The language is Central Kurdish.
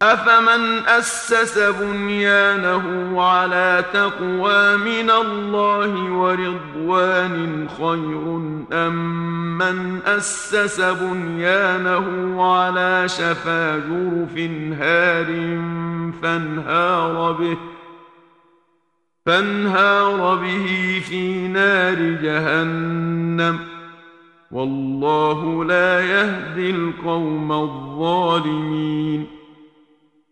أفمن أسس بنيانه على تقوى من الله ورضوان خير أم من أسس بنيانه على شفا جرف هار فانهار به في نار جهنم والله لا يهدي القوم الظالمين